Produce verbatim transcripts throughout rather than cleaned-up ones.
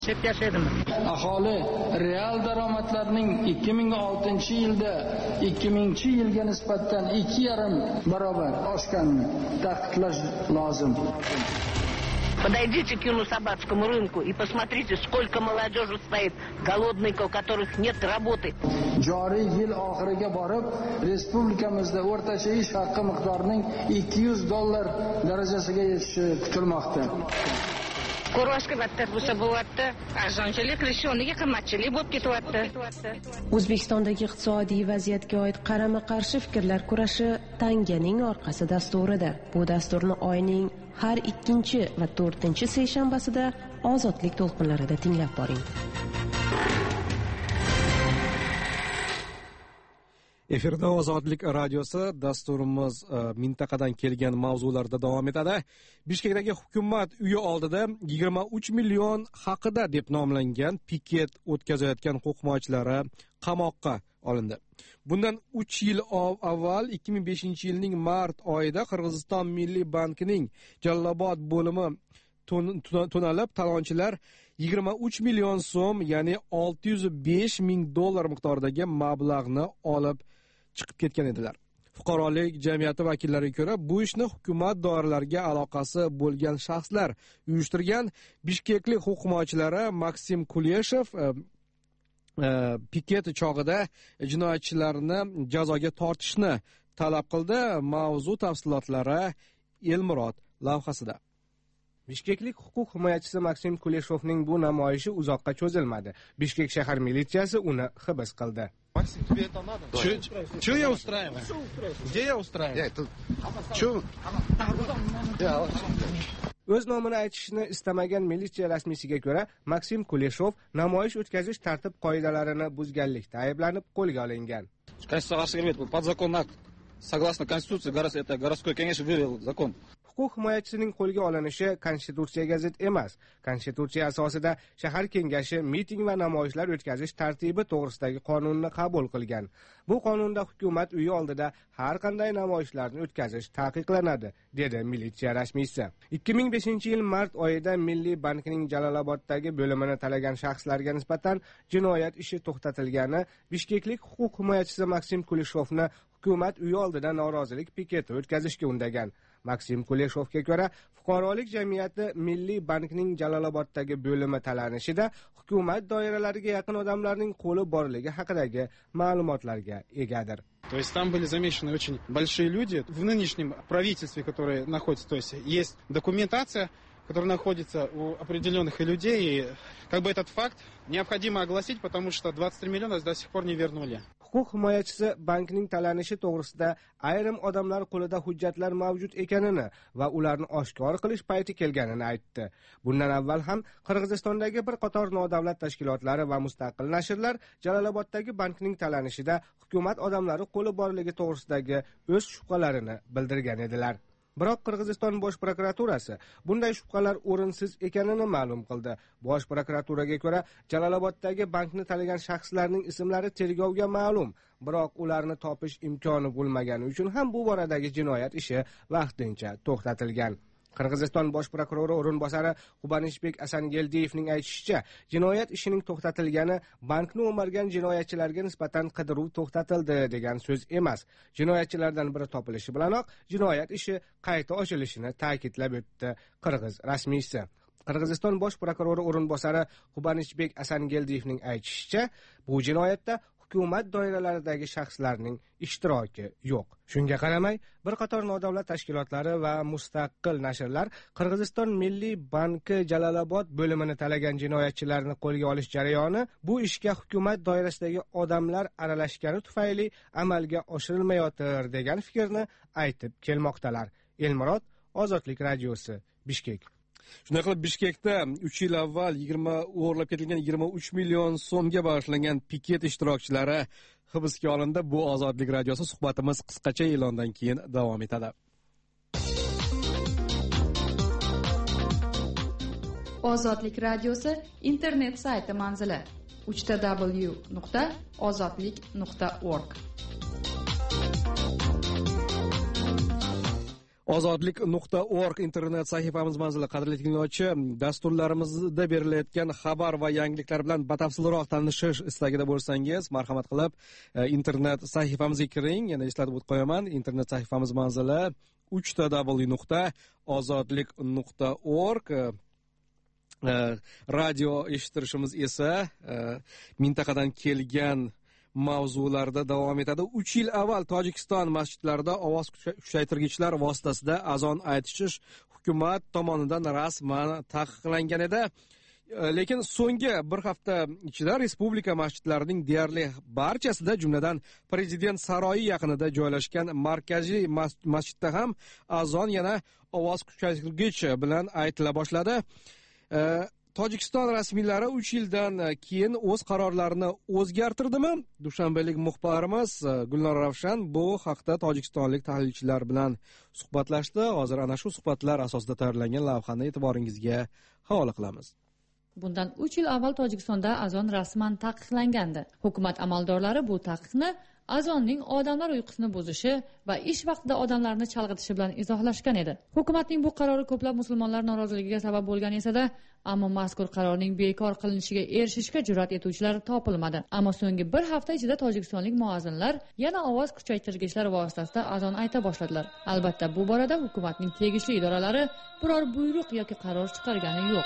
Aholi real daromadlarning ikki ming oltinchi yilda ikki mingchi yilga nisbatan ikki yarim barobar oshganini ta'kidlash lozim. Подойдите к Юнусабадскому рынку и посмотрите, сколько молодежи стоит голодной, у которых нет работы. Joriy yil oxiriga borib, respublikamizda o'rtacha ish haqi miqdorining ikki yuz dollar darajasiga yetishi kutilmoqda. O'zbekistondagi iqtisodiy vaziyatga oid qarama-qarshi fikrlar kurashi tanganing orqasi dasturida. Bu dasturni oyning har ikkinchi va to'rtinchi seshanbasida Ozodlik to'lqinlarida tinglab boring. Efirda Ozodlik radiosi, dasturimiz mintaqadan kelgan mavzularda davom etadi. Bishkekdagi hukumat uyi oldida yigirma uch million haqida deb nomlangan piket o'tkazayotgan huquq himoyachilari qamoqqa olindi. Bundan uch yil avval ikki ming beshinchi yilning mart oyida Qirg'iziston Milliy bankining Jalolobod bo'limi to'nalib, talonchilar yigirma uch million so'm, ya'ni olti yuz besh ming dollar miqdoridagi mablag'ni olib chiqib ketgan edilar. Fuqarolik jamiyati vakillariga ko'ra, bu ishni hukumat doiralariga aloqasi bo'lgan shaxslar uyushtirgan. Bishkeklik huquq himoyachilari Maksim Kuleshev piket chog'ida jinoyatchilarni jazoga tortishni talab qildi. Mavzu tafsilotlari Elmurod lavhasida. Bishkeklik huquq himoyachisi Maksim Kuleshevning bu namoyishi uzoqqa cho'zilmadi. Bishkek shahar militsiyasi uni hibs qildi. Максим, тебе это надо? Что я устраиваю? Где я устраиваю? Что? O'z nomini aytishni istamagan militsiya rasmiysiga ko'ra, Maksim Kuleshev namoyish o'tkazish tartib qoidalarini buzganlikda ayblanib qo'lga olingan. Подзаконный акт. Согласно Конституции, это городской кеңеш вывел закон. Huquq himoyachisining qo'lga olinishi konstitutsiyaga zid emas. Konstitutsiya asosida shahar kengashi miting va namoyishlar o'tkazish tartibi to'g'risidagi qonunni qabul qilgan. Bu qonunda hukumat uyi oldida har qanday namoyishlarni o'tkazish taqiqlanadi, dedi militsiya rasmiysi. ikki ming beshinchi yil mart oyida Milliy bankning Jaloloboddagi bo'limini talagan shaxslarga nisbatan jinoyat ishi to'xtatilgani, bishkeklik huquq himoyachisi Maksim Kuleshevni hukumat uyi oldida norozilik piketi o'tkazishga undagan. Maksim Kuleshevga ko'ra, fuqarolik jamiyati Milliy bankning Jaloloboddagi bo'limi talanishida hukumat doiralariga yaqin odamlarning qo'li borligi haqidagi ma'lumotlarga egadir. То есть там были замешаны очень большие люди. В нынешнем правительстве, которое находится, то есть есть документация, которая находится у определенных людей, и как бы этот факт необходимо огласить, потому что двадцать три миллиона до сих пор не вернули. Huquq himoyachisi bankning talanishi to'g'risida ayrim odamlar qo'lida hujjatlar mavjud ekanini va ularni oshkor qilish payti kelganini aytdi. Bundan avval ham Qirg'izistondagi bir qator nodavlat tashkilotlari va mustaqil nashrlar Jaloloboddagi bankning talanishida hukumat odamlari qo'li borligi to'g'risidagi o'z shubhalarini bildirgan edilar. Biroq Qirg'iziston bosh prokuraturasi bunday shubhalar o'rinsiz ekanini ma'lum qildi. Bosh prokuraturaga ko'ra, Jaloloboddagi bankni talagan shaxslarning ismlari tergovga ma'lum, biroq ularni topish imkoni bo'lmagani uchun ham bu boradagi jinoyat ishi vaqtincha to'xtatilgan. Qirg'iziston bosh prokurori o'rinbosari Qubanishbek Asangeldiyevning aytishicha, jinoyat ishining to'xtatilgani bankni o'margan jinoyatchilarga nisbatan qidiruv to'xtatildi degan so'z emas. Jinoyatchilardan biri topilishi bilanoq jinoyat ishi qayta ochilishini ta'kidlab o'tdi Qirg'iz rasmiysi. Qirg'iziston bosh prokurori o'rinbosari Qubanishbek Asangeldiyevning aytishicha, bu jinoyatda hukumat doiralaridagi shaxslarning ishtiroki yo'q. Shunga qaramay, bir qator nodavlat tashkilotlari va mustaqil nashrlar Qirg'iziston Milliy banki Jalolobod bo'limini talagan jinoyatchilarni qo'lga olish jarayoni bu ishga hukumat doirasidagi odamlar aralashgani tufayli amalga oshirilmayotir degan fikrni aytib kelmoqdalar. Elmurod, Ozodlik radiosi, Bishkek. Shunday qilib, Bishkekda uch yil avval yigirma o'g'irlab ketilgan yigirma uch million so'mga bag'ishlangan piket ishtirokchilari hibsga olindi. Bu Ozodlik radiosi, suhbatimiz qisqacha e'londan keyin davom etadi. Ozodlik radiosi internet sayti manzili uch w nuqta ozodlik nuqta org. ozodlik nuqta org internet sahifamiz manzili. Qadrli tinglovchi, dasturlarimizda berilayotgan xabar va yangiliklar bilan batafsilroq tanishish istagida bo'lsangiz, marhamat qilib internet sahifamizga kiring. Yana eslatib o'tib qo'yaman, internet sahifamiz manzili uch w nuqta ozodlik nuqta org. Radio eshittirishimiz esa mintaqadan kelgan mavzularda davom etadi. uch yil avval Tojikiston masjidlarida ovoz kuchaytirgichlar vositasida azon aytish hukumat tomonidan rasman taqiqlangan edi. Lekin so'nggi bir hafta ichida respublika masjidlarining deyarli barchasida, jumladan prezident saroyi yaqinida joylashgan markaziy masjidda ham azon yana ovoz kuchaytirgich bilan aytila boshladi. Tojikiston rasmiylari uch yildan keyin o'z qarorlarini o'zgartirdimi? Dushanbalik muxbirimiz Gulnora Ravshan bu haqda tojikistonlik tahlilchilar bilan suhbatlashdi. Hozir ana shu suhbatlar asosida tayyorlangan lavhani e'tiboringizga havola qilamiz. Bundan uch yil avval Tojikistonda azon rasman taqiqlangandi. Hukumat amaldorlari bu taqiqni azonning odamlar uyqusini buzishi va ish vaqtida odamlarni chalg'itishi bilan izohlashgan edi. Hukumatning bu qarori ko'plab musulmonlar noroziligiga sabab bo'lgan esa-da, ammo mazkur qarorning bekor qilinishiga erishishga jur'at etuvchilar topilmadi. Ammo so'nggi bir hafta ichida tojikistonlik muazzinlar yana ovoz kuchaytirgichlar vositasida azon ayta boshladilar. Albatta, bu borada hukumatning tegishli idoralari biror buyruq yoki qaror chiqargani yo'q.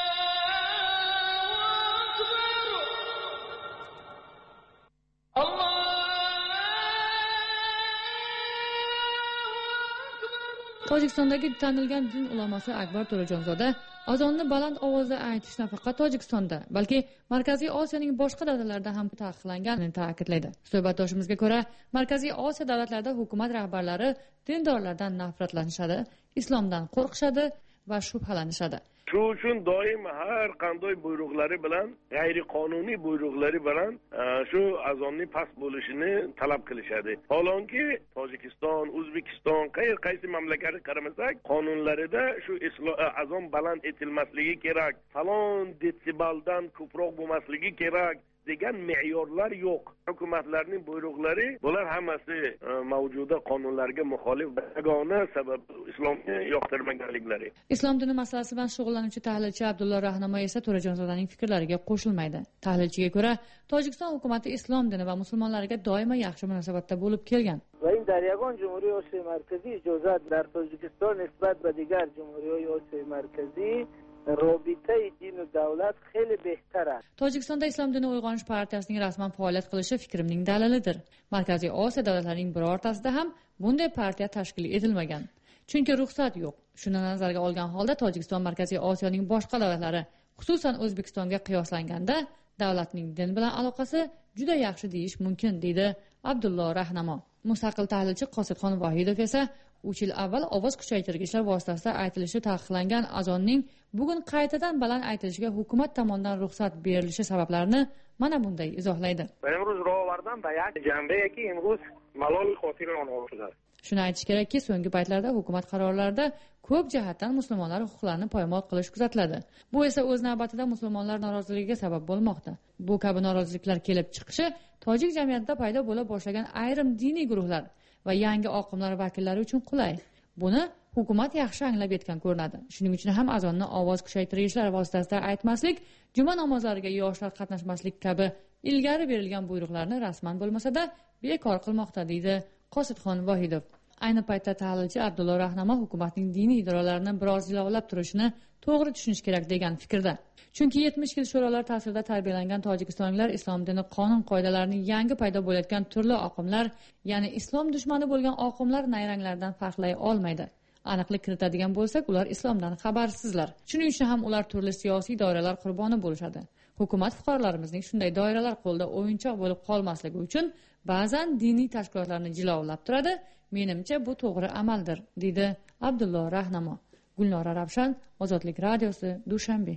Tojikistondagi tanilgan din ulamosi Akbar To'lajonzoda azonni baland ovozda aytish nafaqat Tojikistonda, balki Markaziy Osiyoning boshqa davlatlarida ham taqiqlanganini ta'kidlaydi. Suhbatdoshimizga ko'ra, Markaziy Osiyo davlatlarida hukumat rahbarlari dindorlardan nafratlanishadi, islomdan qo'rqishadi va shubhalanishadi. Shu uchun doim har qanday buyruqlari bilan, g'ayriqonuniy buyruqlari bilan shu azonning past bo'lishini talab qilishadi. Holonki Tojikiston, O'zbekiston, qaysi qaysi mamlakatga qaramasak, qonunlarida shu azon baland etilmasligi kerak, falon detsibaldan ko'proq bo'lmasligi kerak degan me'yorlar yo'q. Hukumatlarning buyruqlari bular hammasi mavjuda qonunlarga muxolif. Yagona sabab islomni yoqtirmaganliklari. Islom dini masalasi bilan shug'ullanuvchi tahlilchi Abdullo Rahnamo esa To'lajonzodaning fikrlariga qo'shilmaydi. Tahlilchiga ko'ra, Tojikiston hukumati islom dini va musulmonlarga doimo yaxshi munosabatda bo'lib kelgan. و این در یگان جمهوری آسیای مرکزی اجازت در تاجیکستان نسبت به دیگر جمهوری‌های آسیای مرکزی رابطه دین و دولت خیلی بهتر است. Tojikistonda Islom dini uyg'onish partiyasining rasman faoliyat qilishi fikrimning dalilidir. Markaziy Osiyo davlatlarining birortasida ham bunday partiya tashkil etilmagan. Chunki ruxsat yo'q. Shuni nazarga olgan holda Tojikiston Markaziy Osiyoning boshqa davlatlari, xususan O'zbekistonga qiyoslanganda, davlatning din bilan aloqasi juda yaxshi deyish mumkin, deydi Abdullo Rahnamo. Mustaqil tahlilchi Qosidxon Vohidov esa uch yil avval ovoz kuchaytirgichlar vositasida aytilishi taqiqlangan azonning bugun qaytadan baland aytilishiga hukumat tomonidan ruxsat berilishi sabablarini mana bunday izohlaydi. امروز راه آوردن به یک جنبه‌ای که امروز ملال خاطر آنها شده. Shuni aytish kerakki, so'nggi paytlarda hukumat qarorlarida ko'p jihatdan musulmonlar huquqlarini poymol qilish kuzatiladi. Bu esa o'z navbatida musulmonlar noroziligiga sabab bo'lmoqda. Bu kabi noroziliklar kelib chiqishi tojik jamiyatida paydo bo'la boshlagan ayrim diniy guruhlar va yangi oqimlar vakillari uchun qulay. Buni hukumat yaxshi anglab yetgan ko'rinadi. Shuning uchun ham azonni ovoz kuchaytirgichlar vositasida aytmaslik, juma namozlariga yoshlar qatnashmaslik kabi ilgari berilgan buyruqlarni rasman bo'lmasa-da bekor qilmoqda, deydi Qosidxon Vohidov. Ayni paytda tahlilchi Abdullo Rahnamo hukumatning diniy idoralarini biroz jilovlab turishini to'g'ri tushunish kerak degan fikrda. Chunki yetmish yil sho'rolar ta'sirida tarbiyalangan tojikistonliklar islom dini qonun qoidalarining yangi paydo bo'layotgan turli oqimlar, ya'ni islom dushmani bo'lgan oqimlar nayranglardan farqlay olmaydi. Aniqlik kiritadigan bo'lsak, ular islomdan xabarsizlar. Shuning uchun ham ular turli siyosiy doiralar qurboni bo'lishadi. Hukumat fuqarolarimizning shunday doiralar qo'lida o'yinchoq bo'lib qolmasligi uchun ba'zan diniy tashkilotlarni jilovlab turadi. Menimcha bu to'g'ri amaldir, deydi Abdullo Rahnamo. Gulnora Ravshan, Ozodlik radiosi, Dushanbe.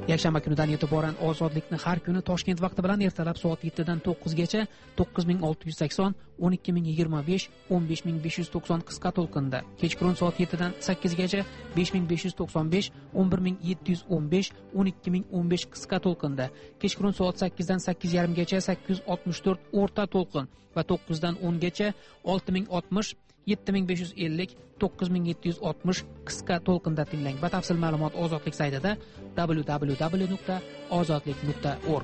Yakshanba kunidan e'tiboran ozodlikni har kuni Toshkent vaqti bilan ertalab soat yettidan to'qqizgacha to'qqiz ming olti yuz sakson, o'n ikki ming yigirma besh, o'n besh ming besh yuz to'qson qisqa to'lqinda, kechqurun soat yettidan sakkizgacha besh ming besh yuz to'qson besh, o'n bir ming yetti yuz o'n besh, o'n ikki ming o'n besh qisqa to'lqinda, kechqurun soat sakkizdan sakkiz yarim gacha sakkiz yuz oltmish to'rt o'rta to'lqin va to'qqizdan o'ngacha olti ming oltmish, yetti ming besh yuz ellik, to'qqiz ming yetti yuz oltmish qisqa to'lqinda tinglang. Batafsil ma'lumot Ozodlik saytida w w w nuqta ozodlik nuqta org.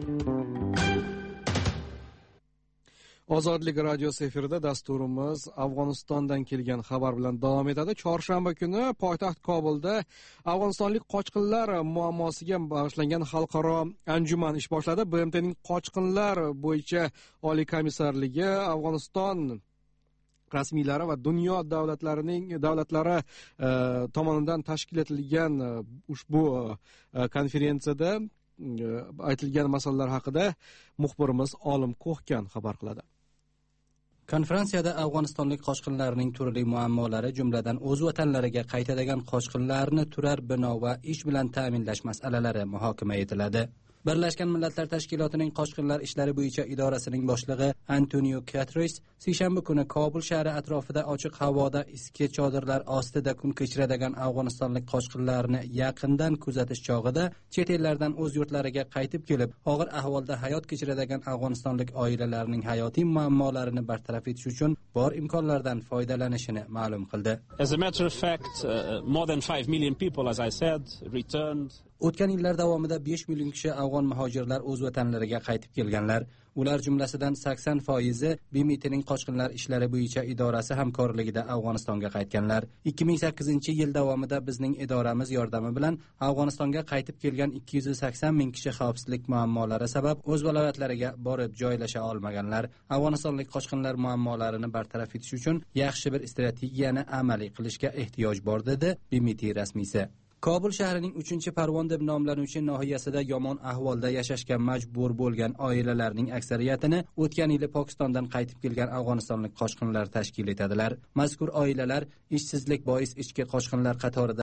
Ozodlik radiosi efirida dasturimiz Afg'onistondan kelgan xabar bilan davom etadi. Chorshanba kuni poytaxt Kobulda afg'onistonlik qochqinlar muammosiga bag'ishlangan xalqaro anjuman ish boshladi. B M T'ning qochqinlar bo'yicha oliy komissarligi Afg'oniston rasmiylari va dunyo davlatlarining davlatlari e, tomonidan tashkil etilgan e, ushbu e, konferensiyada e, aytilgan masalalar haqida muxbirimiz Olim Ko'hkan xabar qiladi. Konferensiyada Afg'onistonlik qochqinlarning turli muammolari, jumladan o'z vatanlariga qaytadigan qochqinlarni turar bino va ish bilan ta'minlash masalalari muhokama etiladi. Birlashgan Millatlar Tashkilotining qochqinlar ishlari bo'yicha idorasining boshlig'i Antonio Guterres seshanba kuni Kobul shahri atrofida ochiq havoda iski chodirlar ostida kun kechiradigan afg'onistonlik qochqinlarni yaqindan kuzatish chog'ida chet ellardan o'z yurtlariga qaytib kelib, og'ir ahvolda hayot kechiradigan afg'onistonlik oilalarning hayotiy muammolarini bartaraf etish uchun bor imkonlardan foydalanishini ma'lum qildi. As a matter of fact, uh, more than five million people, as I said, returned. O'tgan yillar davomida besh million kishi afg'on muhojirlar o'z vatanlariga qaytib kelganlar. Ular jumlasidan sakson foizi B M T'ning qochqinlar ishlari bo'yicha idorasi hamkorligida Afg'onistonga qaytganlar. ikki ming sakkizinchi yil davomida bizning idoramiz yordami bilan Afg'onistonga qaytib kelgan ikki yuz sakson ming kishi xavfsizlik muammolari sabab o'z viloyatlariga borib joylasha olmaganlar. Afg'onistonlik qochqinlar muammolarini bartaraf etish uchun yaxshi bir strategiyani amaliy qilishga ehtiyoj bor dedi B M T rasmiysi. Kobul shahrining uchinchi Parvon deb nomlanuvchi nohiyasida yomon ahvolda yashashga majbur bo'lgan oilalarning aksariyatini o'tgan yili Pokistondan qaytib kelgan afg'onistonlik qochqinlar tashkil etadilar. Mazkur oilalar ishsizlik bois ichki qochqinlar qatorida